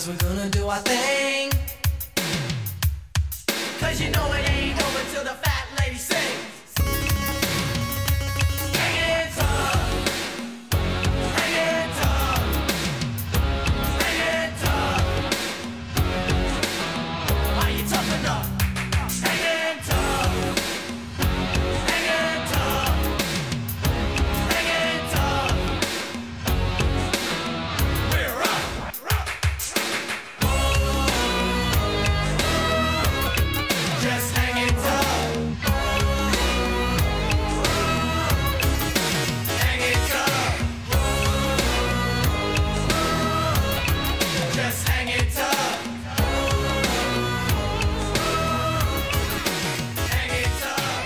guess we're gonna do our thing. Cause you know it ain't over till the fat lady sings. Hang it tough. Hang it tough. Hang it tough. Are you tough enough? Hang it tough. Hang it tough. Hang it tough. We're up. Just hang it tough. Hang it tough. Just hang it tough. Hang it tough.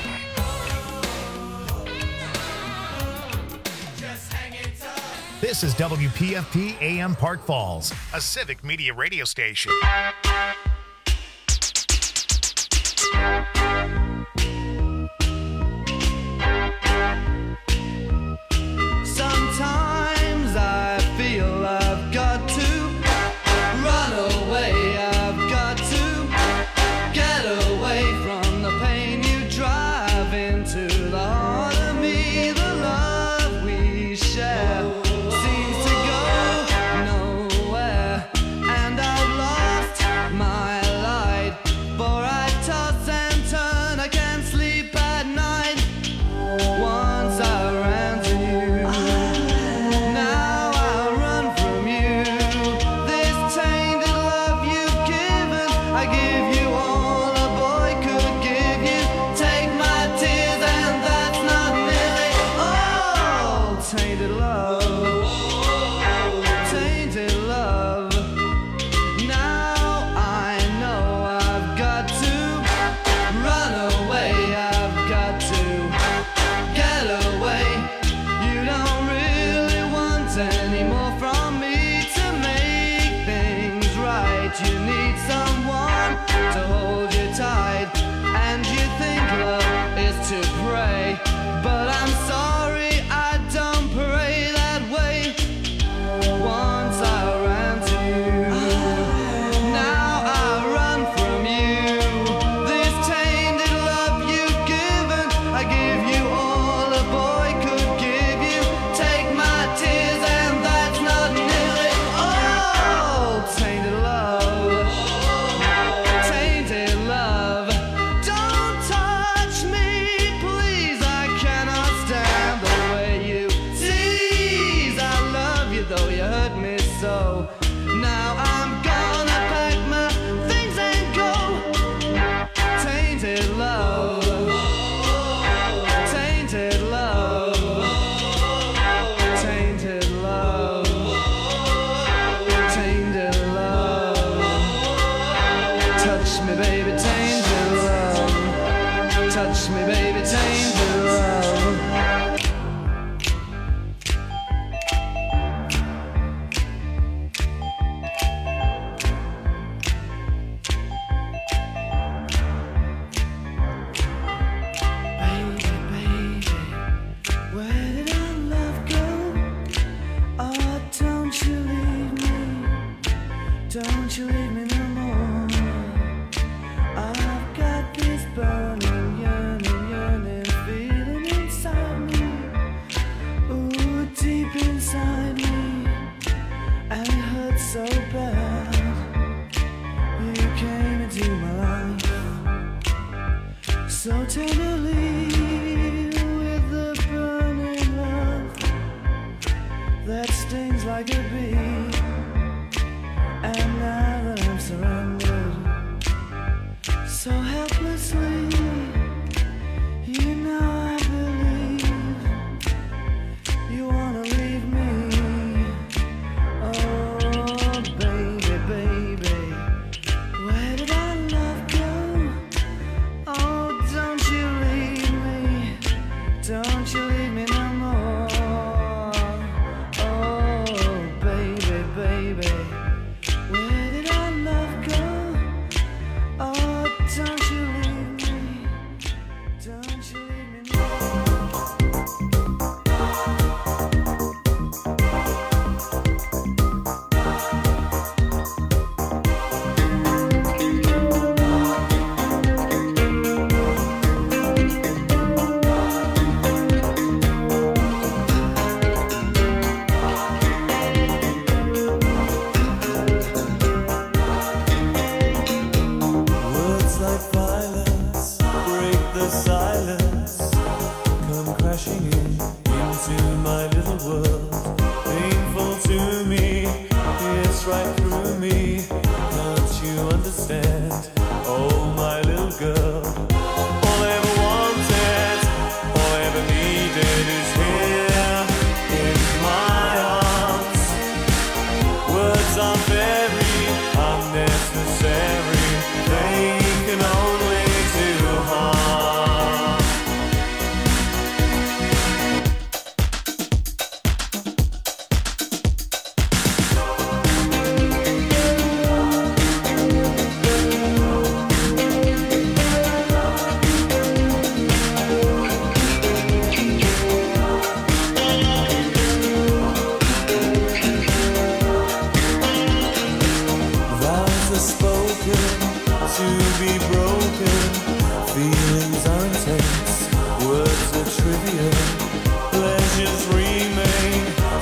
Just hang it tough. This is WPFT AM Park Falls, a civic media radio station. Sometimes I feel I've got to run away. I've got to get away from the pain you drive into the heart of me. The love we share seems to go nowhere, and I've lost my light. For I toss and turn, I can't sleep at night. Once I ran to you, now I run from you. This tainted love you've given, I give you all a boy could give you. Take my tears and that's not nearly all. Tainted love, tainted love. Now I know I've got to run away. I've got to get away. You don't really want any more from me to make things right. You need someone to hold you tight, and you think love is to pray, but I'm sorry, I don't pray that way. Once I ran to you, now I run from you. This tainted love you've given, I give you all a boy could give you. Take my tears and that's not nearly all. Tainted love, tainted love. Don't touch me, please. I cannot stand the way you tease. I love you though you hurt me so. Now I'm gonna pack my things and go. Tainted love, tainted love, tainted love, tainted love. Touch me, baby, tainted love. Touch me, baby, tainted love. Baby, baby, where did our love go? Oh, don't you leave me. Don't you leave me no more. I've got this burning, yearning, yearning feeling inside me. Ooh, deep inside me. And it hurts so bad. You came into my life so tenderly, with the burning love that stings like a bee. And now that I'm surrounded so helplessly, you know I believe you wanna leave me. Oh, baby, baby, where did our love go? Oh, don't you leave me. Don't you leave me no more. Oh, baby,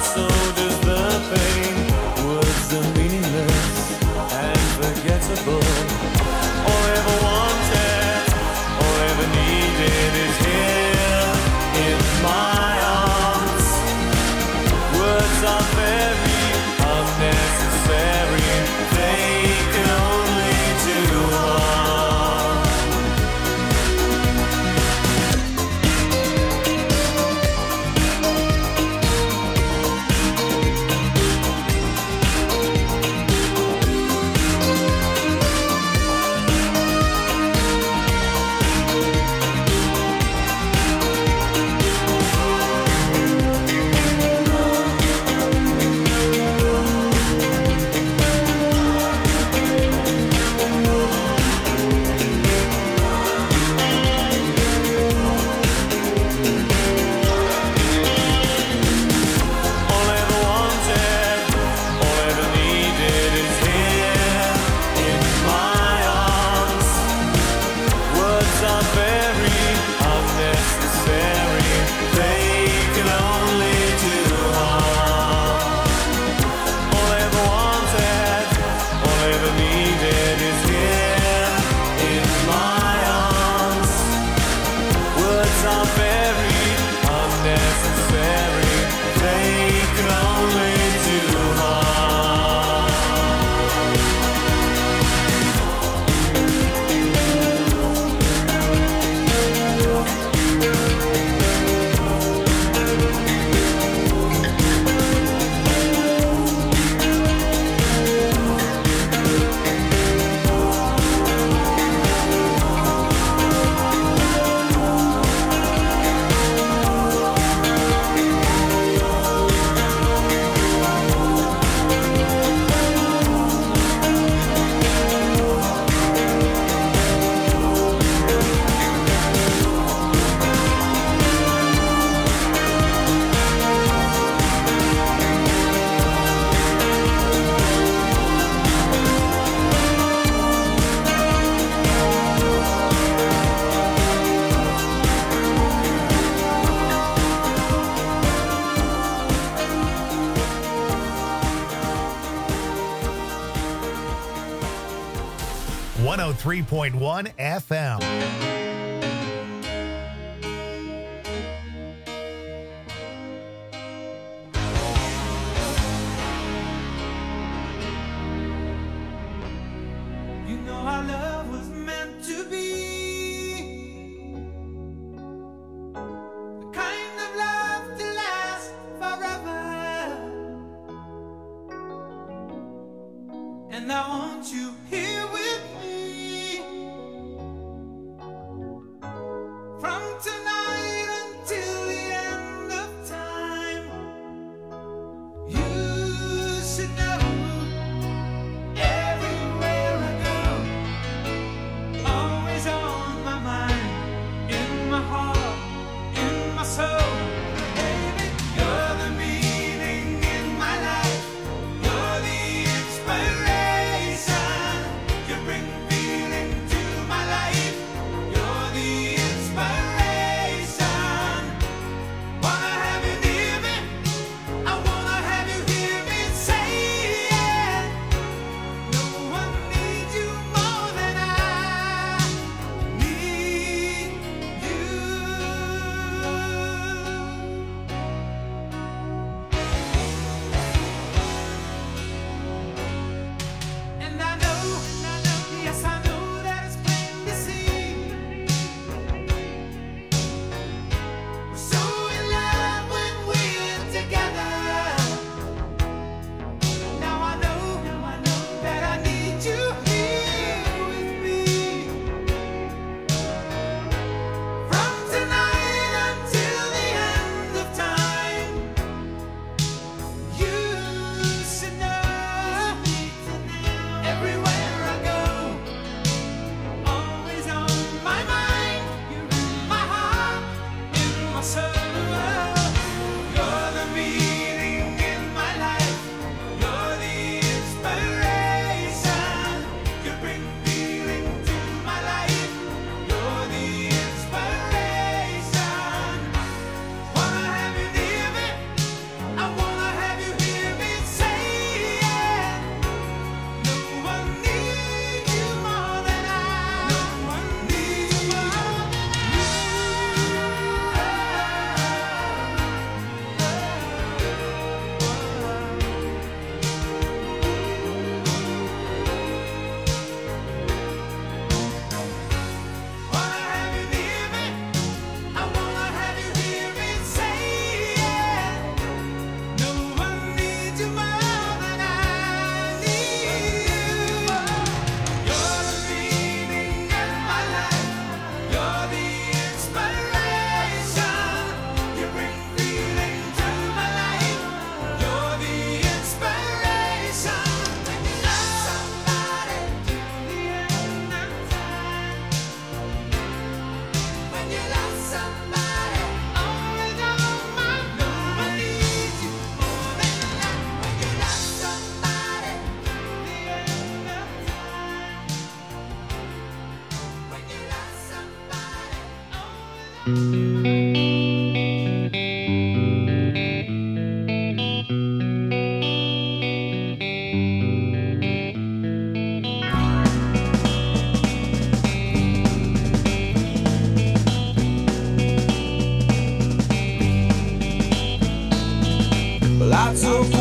so does the pain. Words are meaningless and forgettable. All I ever wanted, all I ever needed is here in my arms. Words are very unnecessary, they can only do harm. .1 FM. You know our love was meant to be the kind of love to last forever. And I want you here with me from tonight until the end of time. You should know everywhere I go, always on my mind, in my heart, in my soul. Baby, you're the meaning in my life. You're the inspiration. You bring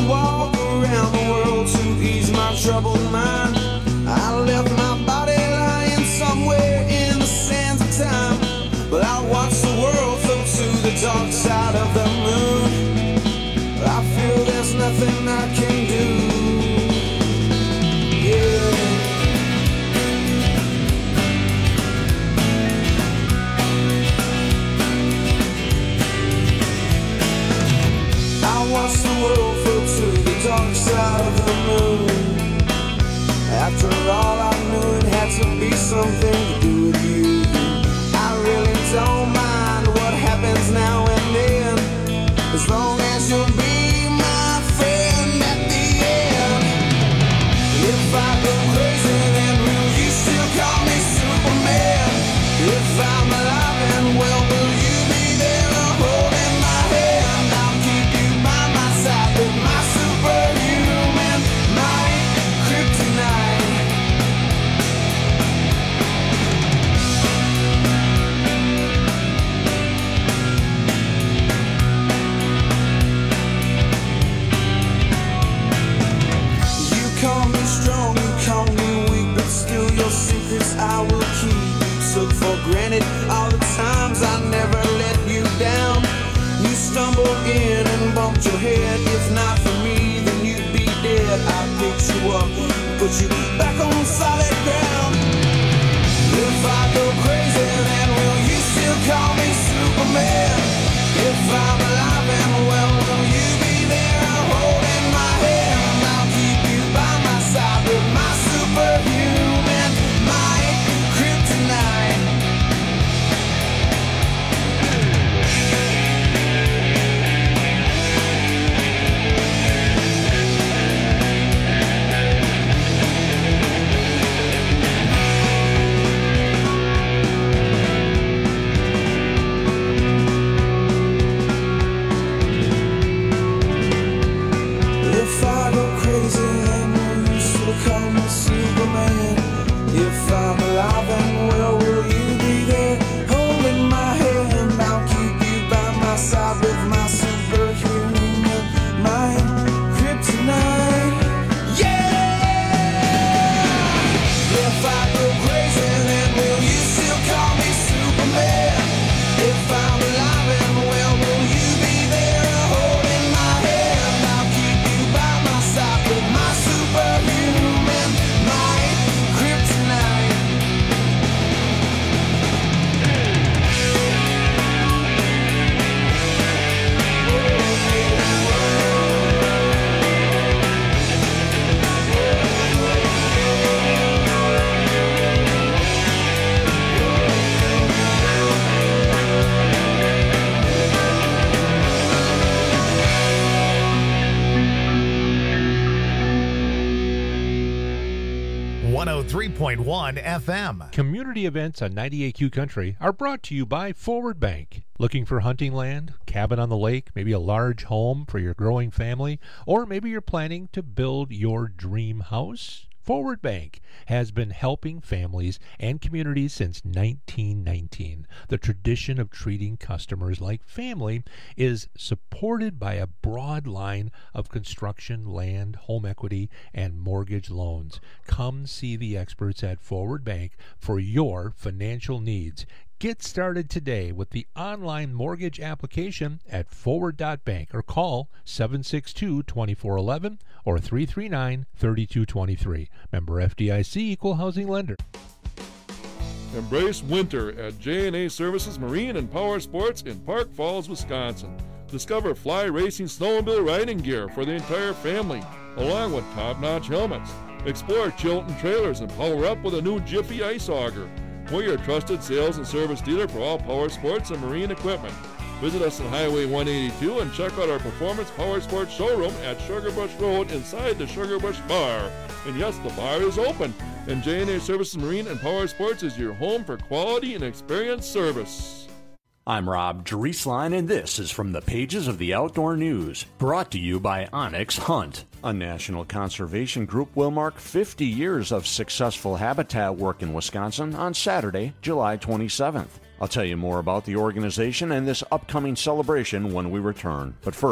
walk around the world to ease my troubled mind. I left my body lying somewhere in the sands of time, but I watch the world float to the dark side of the moon. I feel there's nothing I can do. Watch the world float to the dark side of the moon. After all, I knew it had to be something to do with you. I really don't mind what happens now and then, as long as you'll be my friend at the end. If I go crazy, then will you still call me Superman? If I'm alive and well, will you be there holding my hand? I'll keep you by my side with my superhuman might, kryptonite. You call me strong, you call me weak, but still your secrets I will keep. Took for granted all the times I never let you down. You stumbled in and bumped your head. If not for me, then you'd be dead. I picked you up, put you back on solid ground. If I go crazy, then will you still call me Superman? If I'm alive and well, will you be there holding my hand? I'll keep you by my side with my superhuman might, kryptonite. If I go crazy, then will you still call me Superman? If I'm alive and well, will you be there holding my hand? I'll keep you by my side with my superhuman mind, kryptonite. Yeah! If I go crazy, then will you still call me Superman? If I'm alive and well, will you be there holding my hand? I'll keep you by my side with my superhuman might, kryptonite. .1 FM. Community events on 98Q Country are brought to you by Forward Bank. Looking for hunting land, cabin on the lake, maybe a large home for your growing family, or maybe you're planning to build your dream house? Forward Bank has been helping families and communities since 1919. The tradition of treating customers like family is supported by a broad line of construction, land, home equity, and mortgage loans. Come see the experts at Forward Bank for your financial needs. Get started today with the online mortgage application at forward.bank or call 762-2411 or 339-3223. Member FDIC, Equal Housing Lender. Embrace winter at J&A Services Marine and Power Sports in Park Falls, Wisconsin. Discover fly racing snowmobile riding gear for the entire family, along with top-notch helmets. Explore Chilton trailers and power up with a new Jiffy ice auger. We're your trusted sales and service dealer for all power sports and marine equipment. Visit us on Highway 182 and check out our Performance Power Sports showroom at Sugarbush Road inside the Sugarbush Bar. And yes, the bar is open. And J&A Services Marine and Power Sports is your home for quality and experienced service. I'm Rob Drieslein, and this is from the pages of the Outdoor News, brought to you by Onyx Hunt. A national conservation group will mark 50 years of successful habitat work in Wisconsin on Saturday, July 27th. I'll tell you more about the organization and this upcoming celebration when we return. But first,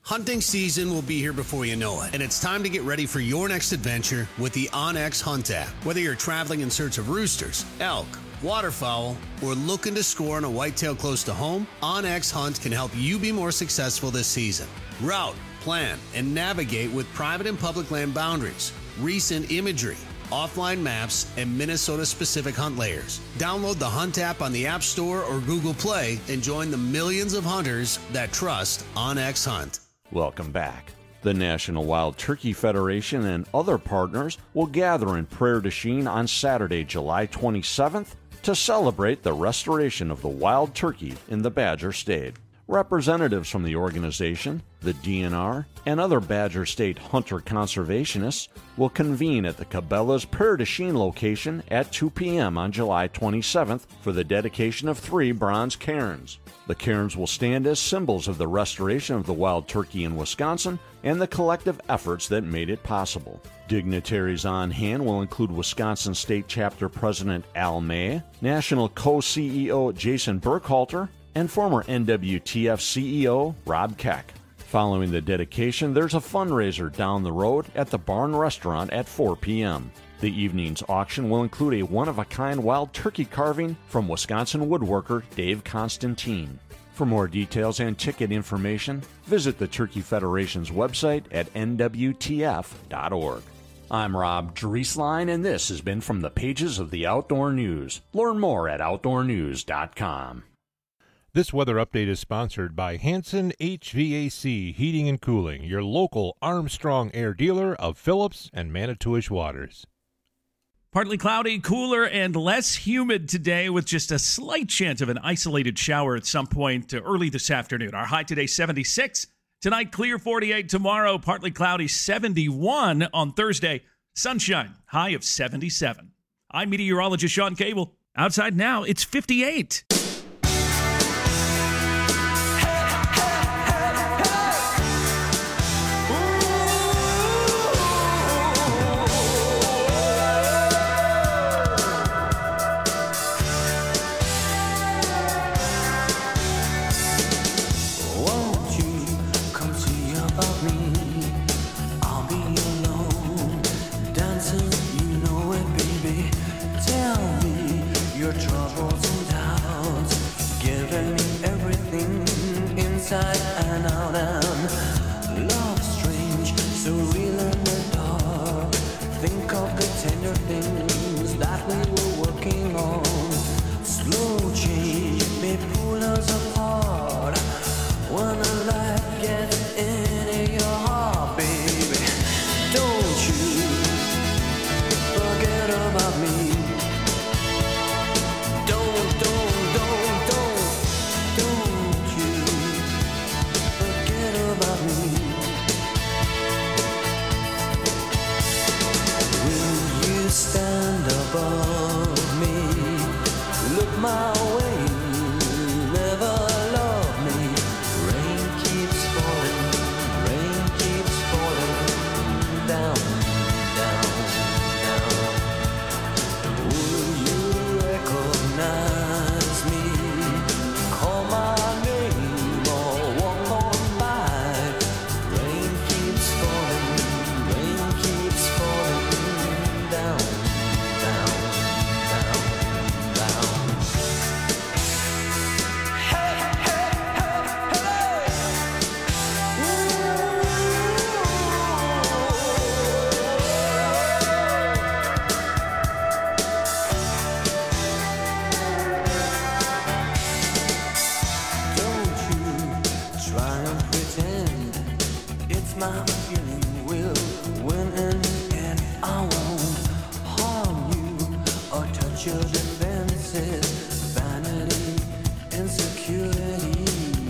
Hunting season will be here before you know it, and it's time to get ready for your next adventure with the OnX Hunt app. Whether you're traveling in search of roosters, elk, waterfowl, or looking to score on a whitetail close to home, OnX Hunt can help you be more successful this season. Route, plan, and navigate with private and public land boundaries, recent imagery, offline maps, and Minnesota-specific hunt layers. Download the Hunt app on the App Store or Google Play and join the millions of hunters that trust OnX Hunt. Welcome back. The National Wild Turkey Federation and other partners will gather in Prairie du Chien on Saturday, July 27th to celebrate the restoration of the wild turkey in the Badger State. Representatives from the organization, the DNR, and other Badger State hunter conservationists will convene at the Cabela's Prairie du Chien location at 2 p.m. on July 27th for the dedication of 3 bronze cairns. The cairns will stand as symbols of the restoration of the wild turkey in Wisconsin and the collective efforts that made it possible. Dignitaries on hand will include Wisconsin State Chapter President Al May, National Co-CEO Jason Burkhalter, and former NWTF CEO Rob Keck. Following the dedication, there's a fundraiser down the road at the Barn Restaurant at 4 p.m. The evening's auction will include a one-of-a-kind wild turkey carving from Wisconsin woodworker Dave Constantine. For more details and ticket information, visit the Turkey Federation's website at nwtf.org. I'm Rob Drieslein, and this has been From the Pages of the Outdoor News. Learn more at outdoornews.com. This weather update is sponsored by Hanson HVAC Heating and Cooling, your local Armstrong Air dealer of Phillips and Manitowish Waters. Partly cloudy, cooler, and less humid today with just a slight chance of an isolated shower at some point early this afternoon. Our high today, 76. Tonight, clear 48. Tomorrow, partly cloudy, 71 on Thursday. Sunshine, high of 77. I'm meteorologist Sean Cable. Outside now, it's 58. Inside and out, and love strange, so real in the dark. Think of the tender things that we were working on. Slow change may pull us apart. When a life gets into your heart, baby, don't you forget about me. Stand above me, look my way, never love me. Rain keeps falling down, down, down. Will you recognize me? Call my name or walk on by. Rain keeps falling down. My feeling will win in the end. I won't harm you or touch your defenses. Vanity, insecurity.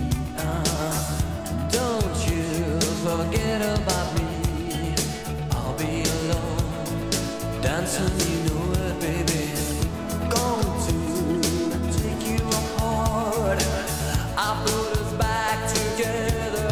Don't you forget about me. I'll be alone, dancing, you know it, baby. Going to take you apart. I put us back together.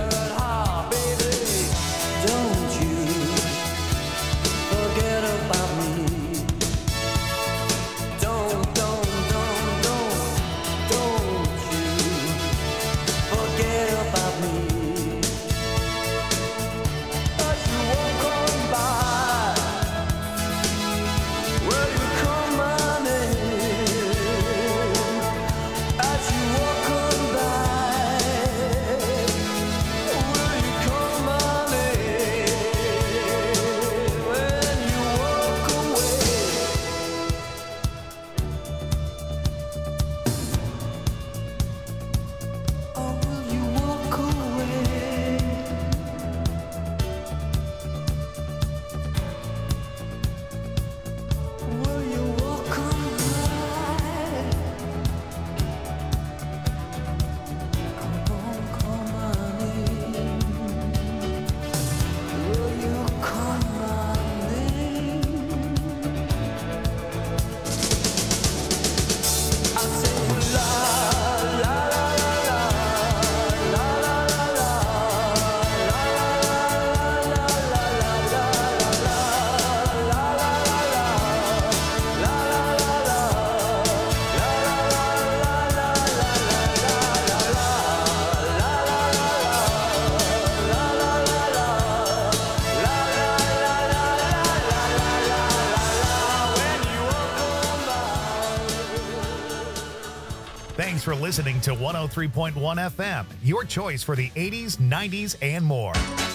You're listening to 103.1 FM, your choice for the 80s, 90s, and more.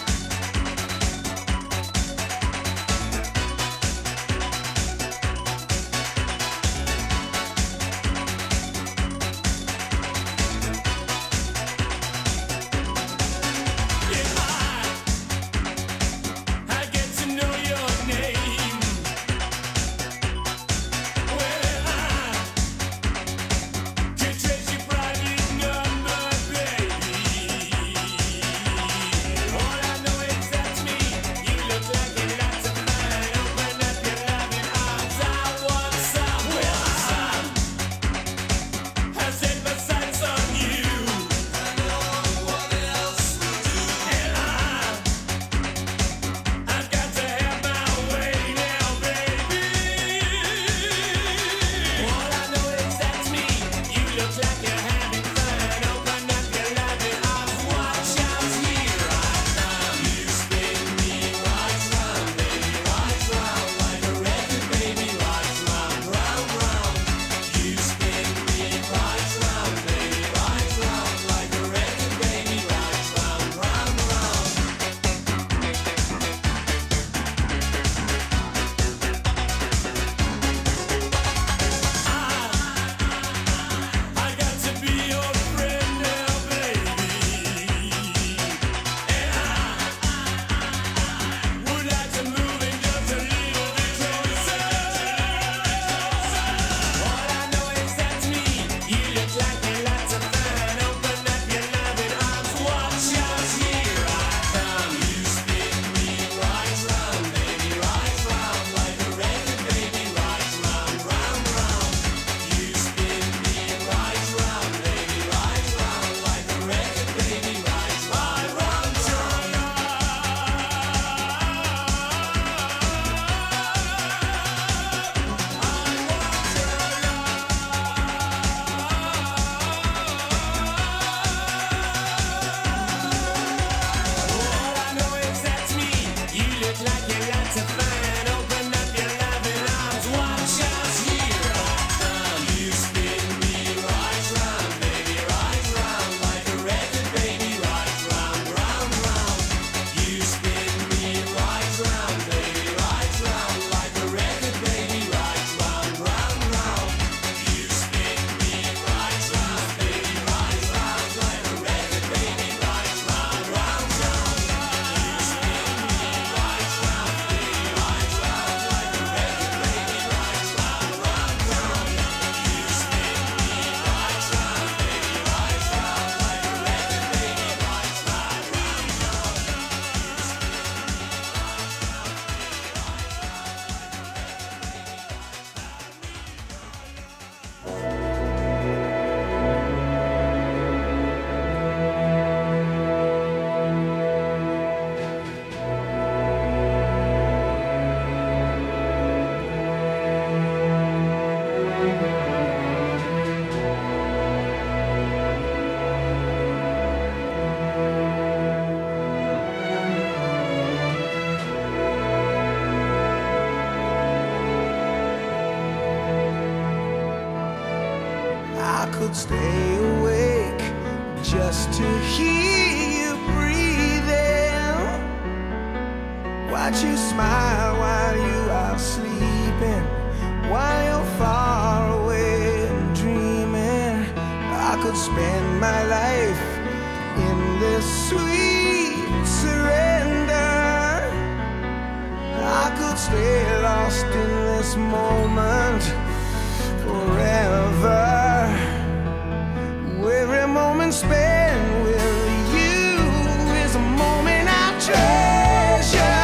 could stay awake just to hear you breathing. Watch you smile while you are sleeping, while you're far away and dreaming. I could spend my life in this sweet surrender. I could stay lost in this moment forever. Every moment spent with you is a moment I treasure.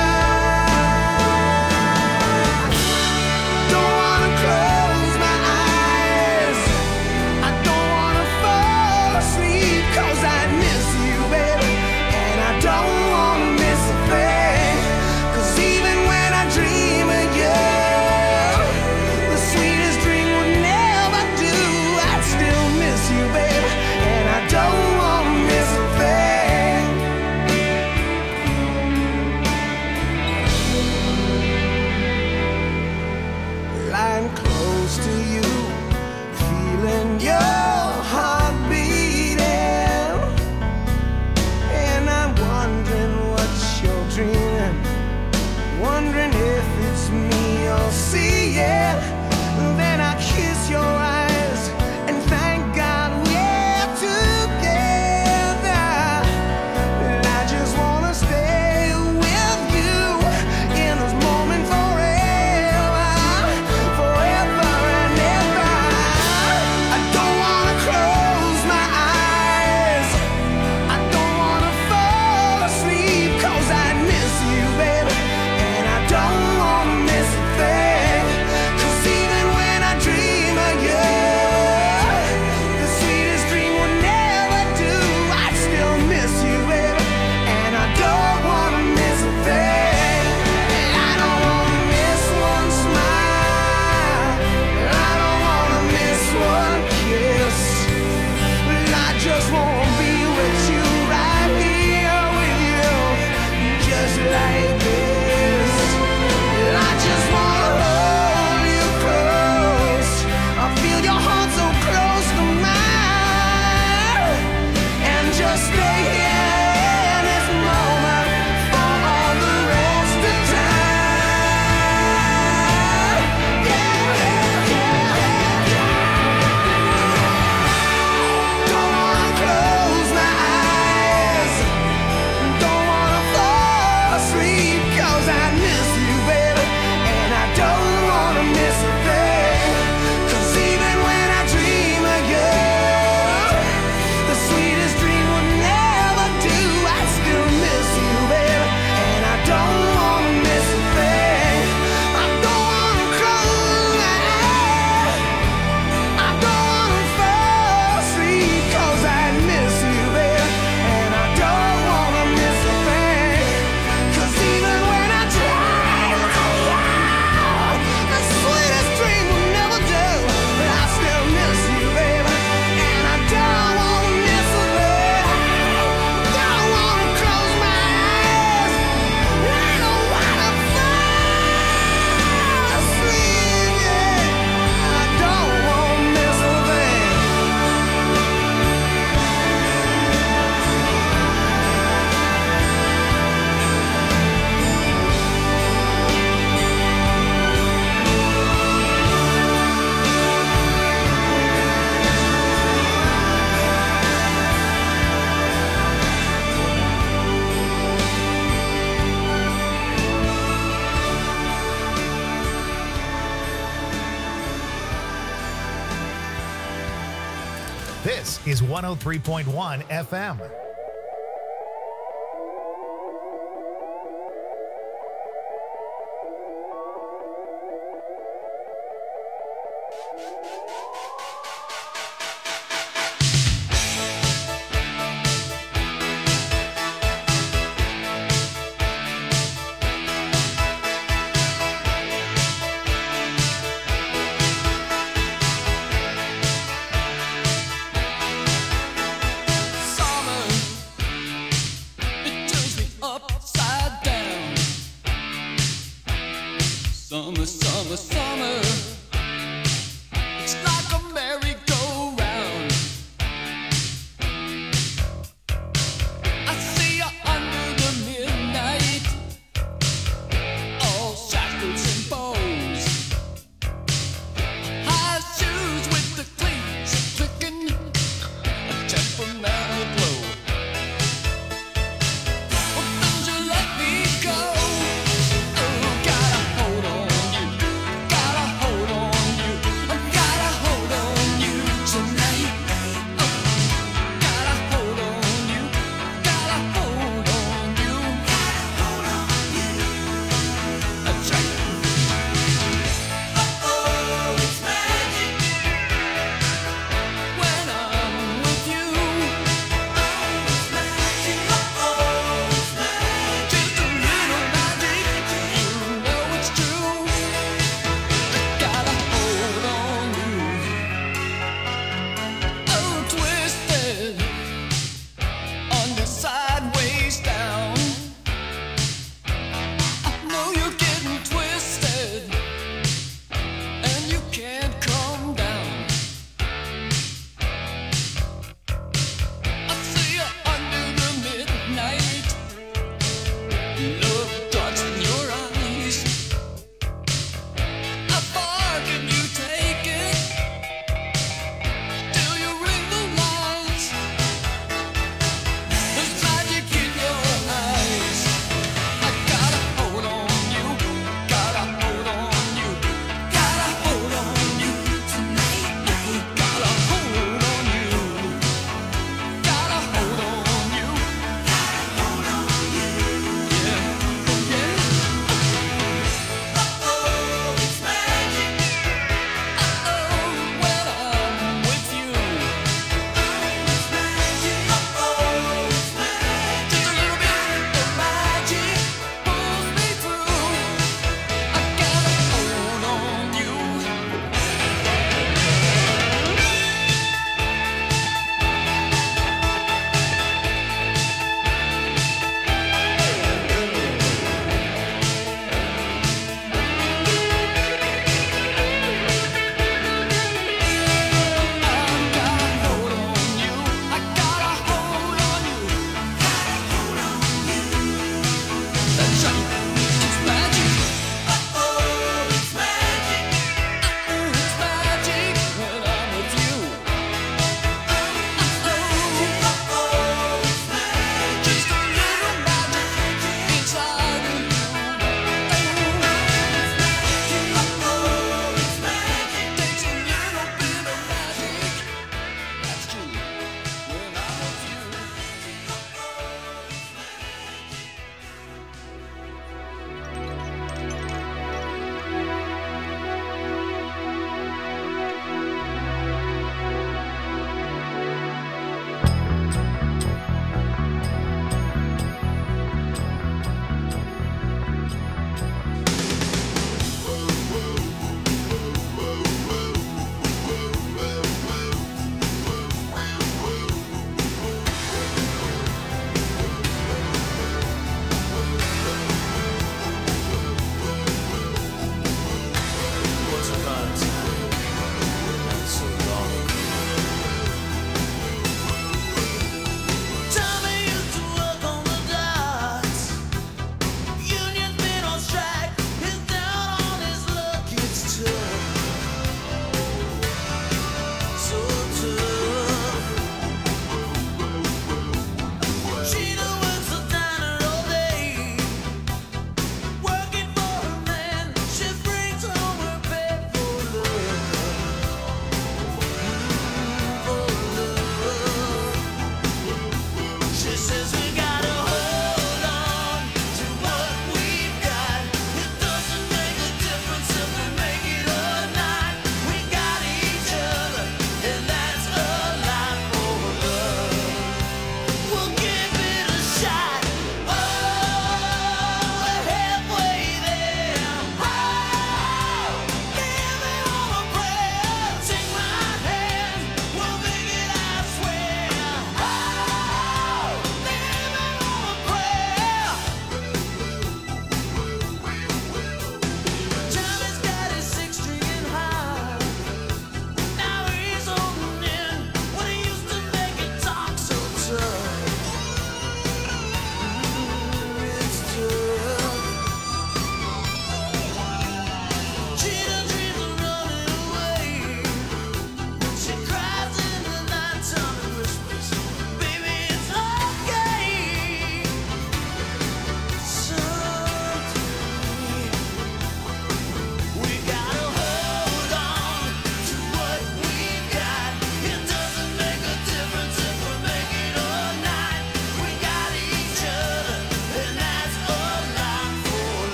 Don't wanna close my eyes, I don't wanna fall asleep, 'cause I miss you, baby, and I don't wanna miss a thing. 'Cause even when I dream of you, the sweetest dream would never do. wondering if it's me you'll see it. Then I kiss your eyes and thank God we're together. And I just wanna stay with you in this moment forever, forever and ever. I don't wanna close my eyes, I don't wanna fall asleep, 'cause I miss you, baby, and I don't wanna miss a thing. 'Cause even when I dream of you, the sweetest dream will never do. I still miss you, baby, and I don't wanna miss a thing. I don't wanna miss one smile, I don't wanna miss one kiss. I just wanna be with you, right here with you, just like this. I just wanna hold you close, I feel your heart so close to mine, and just stay here in this moment for all the rest of time. Don't wanna close my eyes, don't wanna fall asleep, 'cause I miss you, baby, and I don't wanna miss a thing. 'Cause even when I dream of you, the sweetest dream will never do. I still miss you, baby, and I don't wanna miss a thing. I don't wanna close my eyes, I don't wanna fall asleep, 'cause I miss you, baby, and I don't wanna miss a thing. 'Cause even when I dream of you, the sweetest dream will never do. But I still miss you, baby, and I don't wanna miss a thing. Don't wanna close my eyes, I don't wanna fall asleep, yeah. I don't wanna miss a thing. This is 103.1 FM. Summer, it turns me upside down. Summer, summer, summer, it's like a merry-go-round. I see you under the midnight, all shackles and bows. High shoes with the cleats clicking, a temperamental glow. Well, don't you let me go. Oh, got a hold on you, got a hold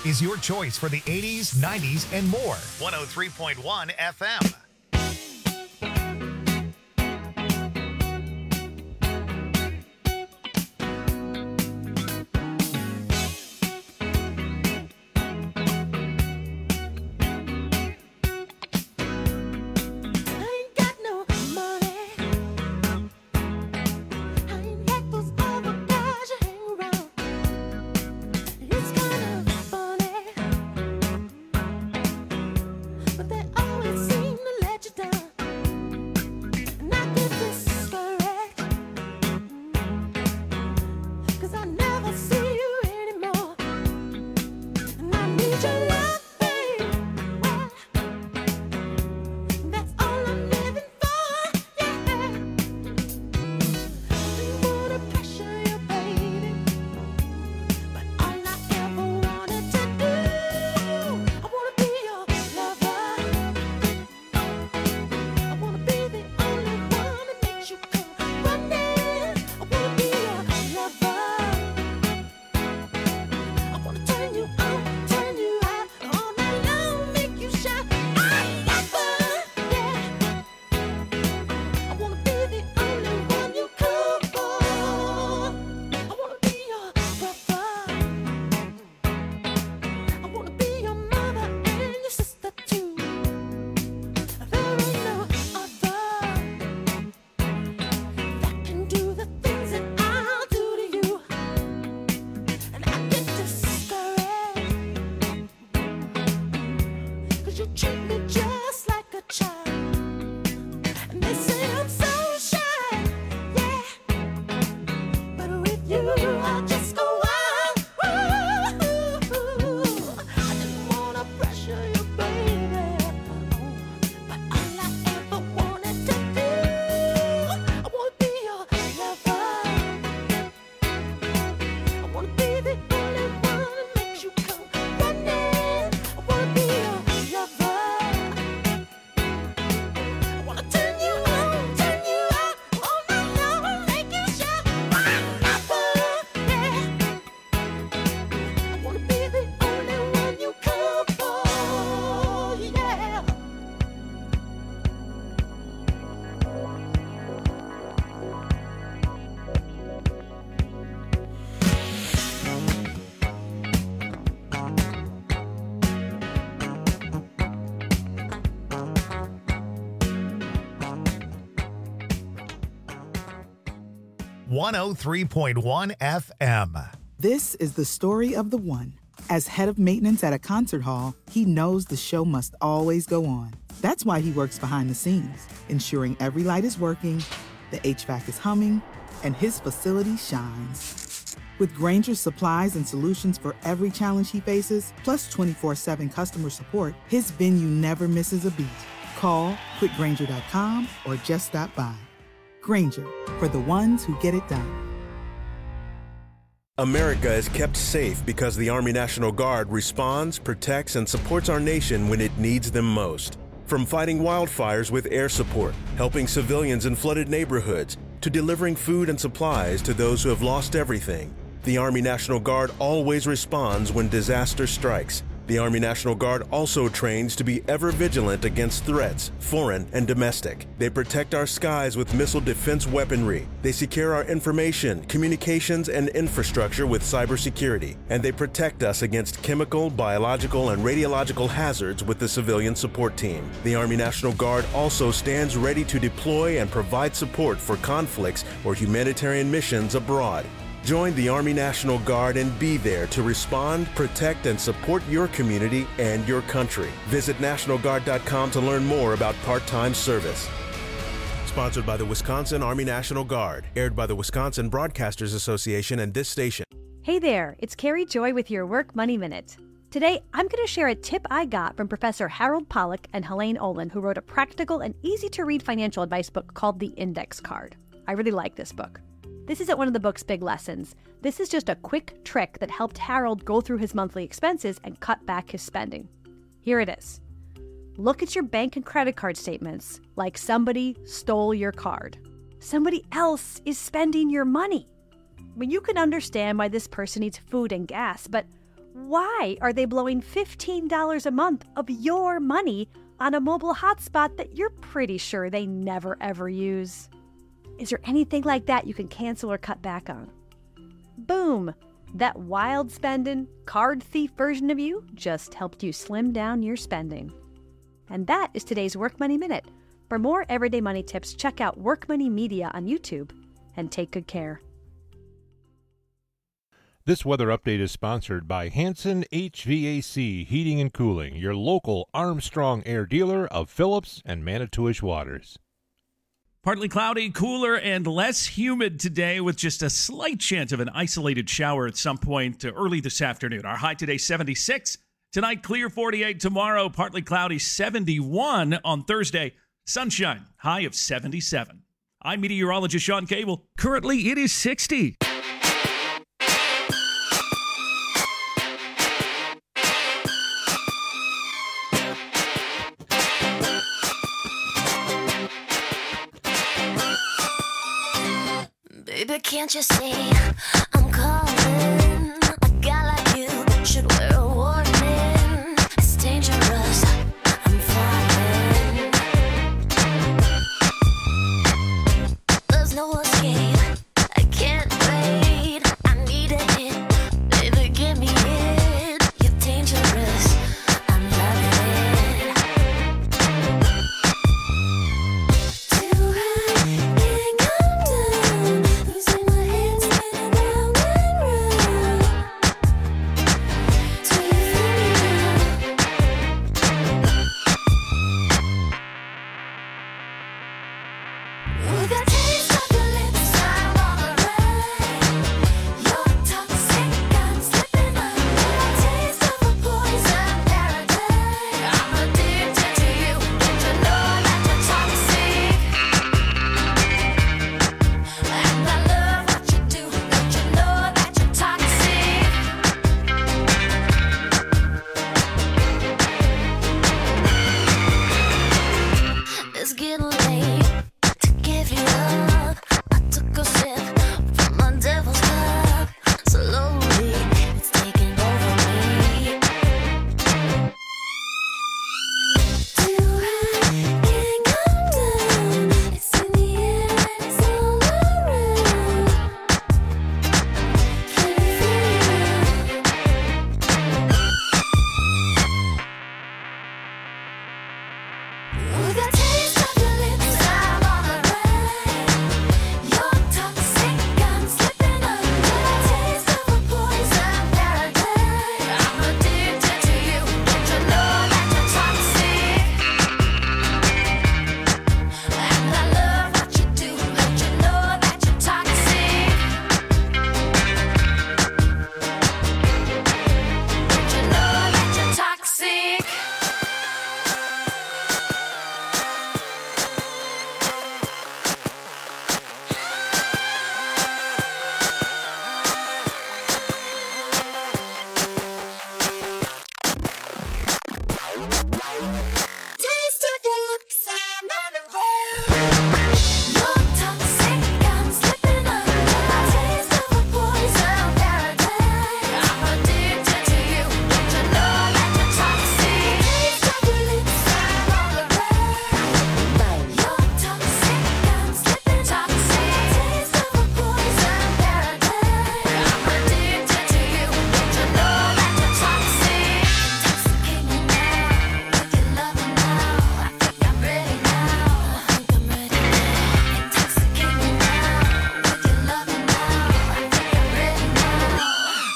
is your choice for the 80s, 90s, and more. 103.1 FM. .103.1 FM. This is the story of the one. As head of maintenance at a concert hall, he knows the show must always go on. That's why he works behind the scenes, ensuring every light is working, the HVAC is humming, and his facility shines. With Grainger's supplies and solutions for every challenge he faces, plus 24/7 customer support, his venue never misses a beat. Call quickgrainger.com or just stop by. Grainger, for the ones who get it done. America is kept safe because the Army National Guard responds, protects, and supports our nation when it needs them most. From fighting wildfires with air support, helping civilians in flooded neighborhoods, to delivering food and supplies to those who have lost everything, the Army National Guard always responds when disaster strikes. The Army National Guard also trains to be ever vigilant against threats, foreign and domestic. They protect our skies with missile defense weaponry. They secure our information, communications, and infrastructure with cybersecurity. And they protect us against chemical, biological, and radiological hazards with the civilian support team. The Army National Guard also stands ready to deploy and provide support for conflicts or humanitarian missions abroad. Join the Army National Guard and be there to respond, protect, and support your community and your country. Visit NationalGuard.com to learn more about part-time service. Sponsored by the Wisconsin Army National Guard. Aired by the Wisconsin Broadcasters Association and this station. Hey there, it's Carrie Joy with your Work Money Minute. Today, I'm going to share a tip I got from Professor Harold Pollack and Helene Olin, who wrote a practical and easy-to-read financial advice book called The Index Card. I really like this book. This isn't one of the book's big lessons. This is just a quick trick that helped Harold go through his monthly expenses and cut back his spending. Here it is. Look at your bank and credit card statements like somebody stole your card. Somebody else is spending your money. I mean, you can understand why this person needs food and gas, but Why are they blowing $15 a month of your money on a mobile hotspot that you're pretty sure they never ever use? Is there anything like that you can cancel or cut back on? Boom! That wild spending, card thief version of you just helped you slim down your spending. And that is today's Work Money Minute. For more everyday money tips, check out Work Money Media on YouTube and take good care. This weather update is sponsored by Hanson HVAC Heating and Cooling, your local Armstrong Air dealer of Phillips and Manitowish Waters. Partly cloudy, cooler, and less humid today with just a slight chance of an isolated shower at some point early this afternoon. Our high today, 76. Tonight, clear 48. Tomorrow, partly cloudy, 71 on Thursday. Sunshine, high of 77. I'm meteorologist Sean Cable. Currently, it is 60. Baby, can't you see I'm calling? A guy like you should wear a warning. It's dangerous, I'm falling. There's no escape, I can't wait. I need a hit, baby, give me it. You're dangerous, I'm loving it. Too high, can't come down. Losing my head, spinning round and round. Do you feel me now? With a taste of your lips, I'm on the run. You're toxic, I'm slipping under. A taste of a poison paradise. I'm addicted to you. Don't you know that you're toxic? And I love what you do. Don't you know that you're toxic? It's getting late to give you up. I took a sip from my devil's cup. Slowly, it's taking over me. Too high, can't come down. It's in the air and it's all around. Can you feel it? With a taste of your lips, I'm on the run. You're toxic, I'm slipping under. A taste of a poison paradise. I'm addicted to you. Don't you know that you're toxic? And I love what you do. Don't you know that you're toxic? Don't you know that you're toxic? Taste of your lips, I'm on the road. You're toxic, I'm slipping under. A taste of a poison paradise. I'm addicted to you. Don't you know that you're toxic? Taste of your lips, I'm on the road. You're toxic, I'm slipping toxic. Taste of a poison paradise. I'm addicted to you. Don't you know that you're toxic? Intoxicate me now with your loving now. I think I'm ready now. I think I'm ready now. Intoxicate me now with your loving now. I think I'm ready now.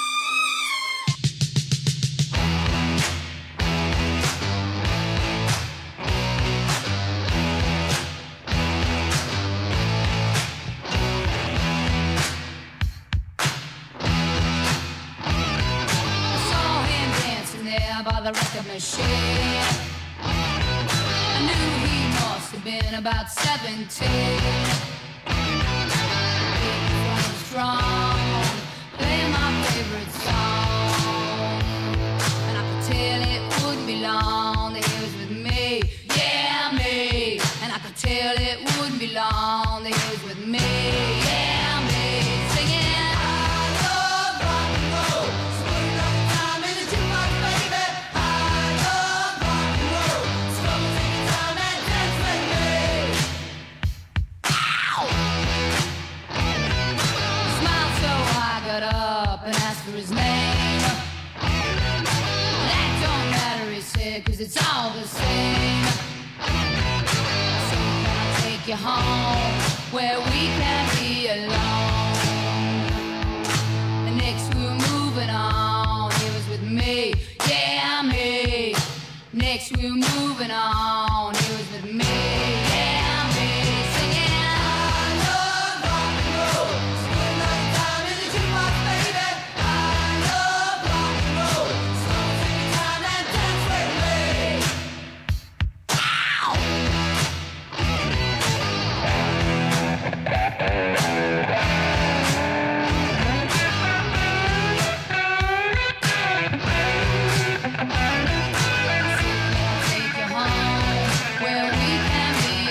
I saw him dancing there by the record machine. I knew he must have been about 17. He was strong, playing my favorite song. And I could tell it wouldn't be long that he was with me. Yeah, me. And I could tell it wouldn't be long that he was with me. Yeah, me. Singing, I love rock and roll. So put enough time in the it's all the same. So can I take you home where we can be alone? And next we're moving on. It was with me, yeah, me. Next we're moving on. It was with me, yeah, me. Singing, I love rock and roll. Spend my time in the jukebox, baby. I love rock and roll. So take your time and dance with me. Take you home where we can be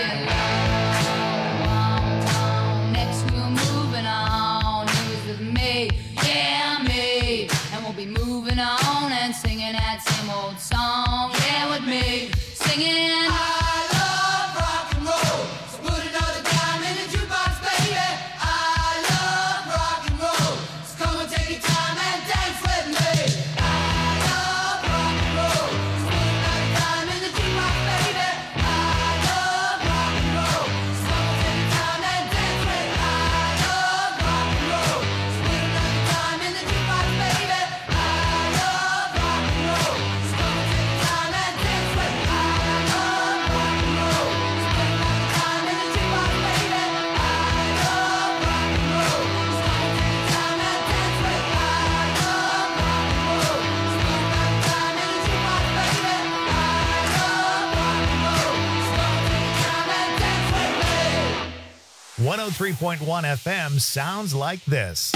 alone. Next we're moving on. It was with me, yeah, me. And we'll be moving on and singing that same old song. Yeah, with me, singing. I love rock and roll. So put another dime in the jukebox, baby. I love rock and roll. So come and take your time and dance with me. I love rock and roll. So put another dime in the jukebox, baby. I love rock and roll. So come and take your time and dance with me. I love rock and roll. So put another dime in the jukebox, baby. I love rock and roll. So come and take your time and dance with me. I love rock and roll. So put another dime in the jukebox, baby. I love rock and roll. So come and take your time and dance with me. I love rock and roll. So put another dime in the jukebox, baby. I love rock and roll. So come and take your time and dance with me. 103.1 FM sounds like this.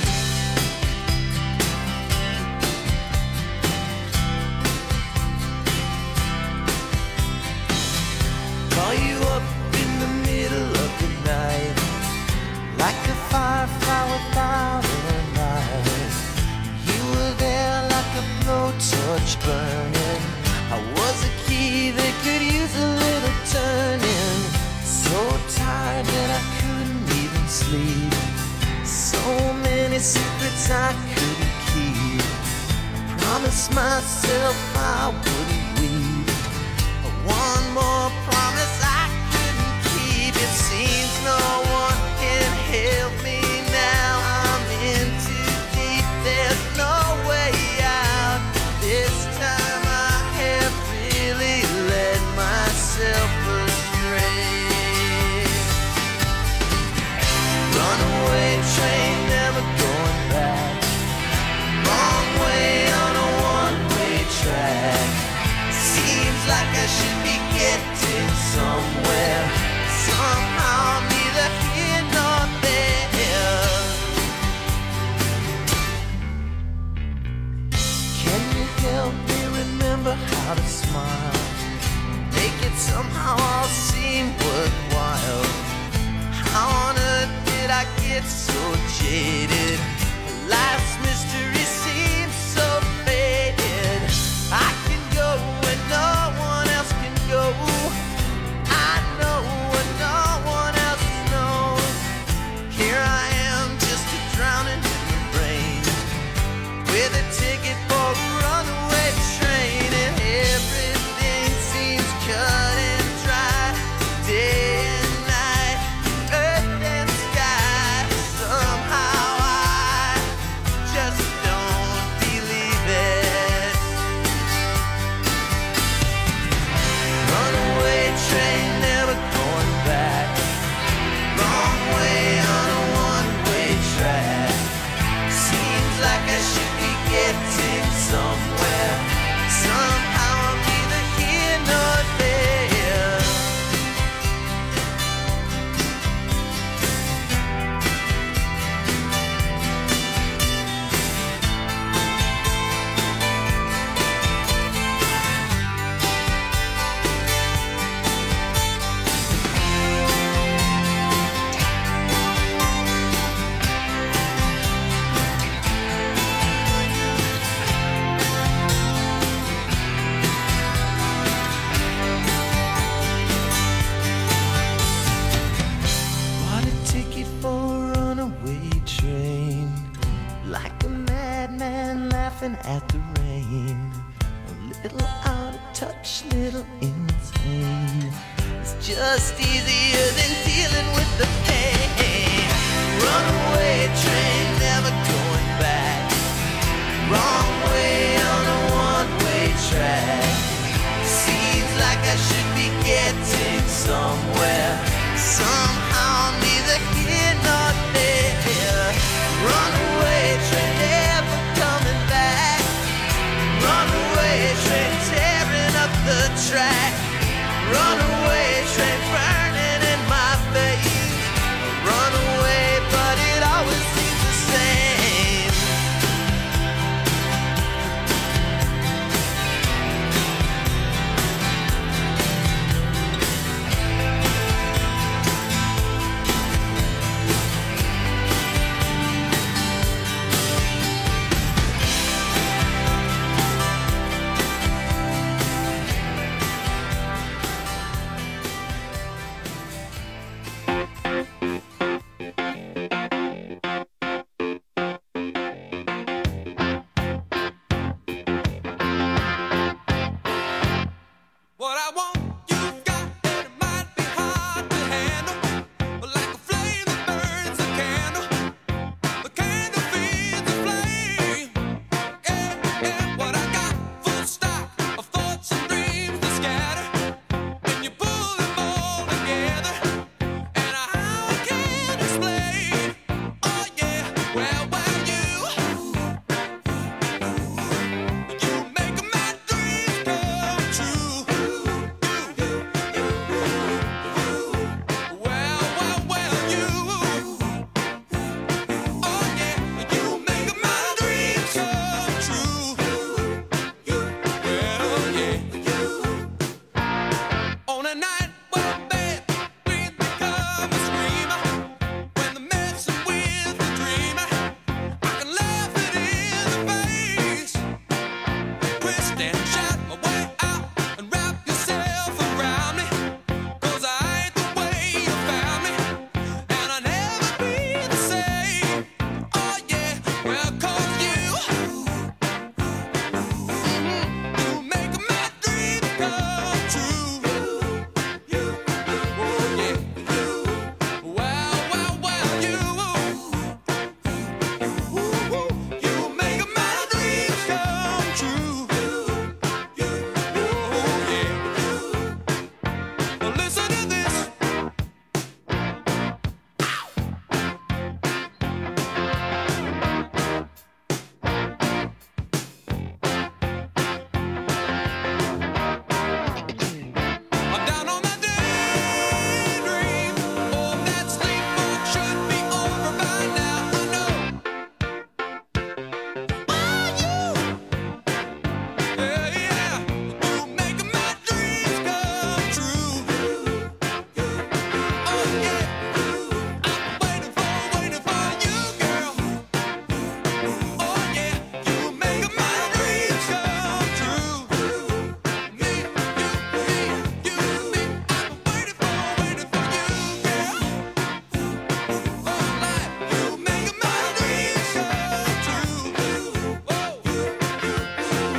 Call you up in the middle of the night, like a firefly without a light. You were there like a blowtorch burning. I was a key that could use a little turning. So tired that I couldn't even sleep. So many secrets I couldn't keep. I promised myself I wouldn't weep. One more promise I couldn't keep. It seems no one can help me now. I'm in too deep. There's no way out. This time I have really led myself astray. Runaway train, never going back. Wrong way on a one-way track. Seems like I should be getting somewhere. Somehow I'm neither here nor there. Can you help me remember how to smile? Make it somehow all seem worthwhile. How on earth did I get so jaded? Life's mystery seems so faded. I can go when no one else can go. I know what no one else knows. Here I am, just a drowning in the rain, with a ticket for a runaway train, and everything seems cut and dry. Day and night, earth and sky. Somehow I just don't believe it. Runaway train, never going back. Wrong way on a one-way track. Seems like I should be getting somewhere. Somehow I'm neither here nor there. Bought a ticket for a runaway train, like a madman laughing at the rain. A little out of touch, little insane. It's just easy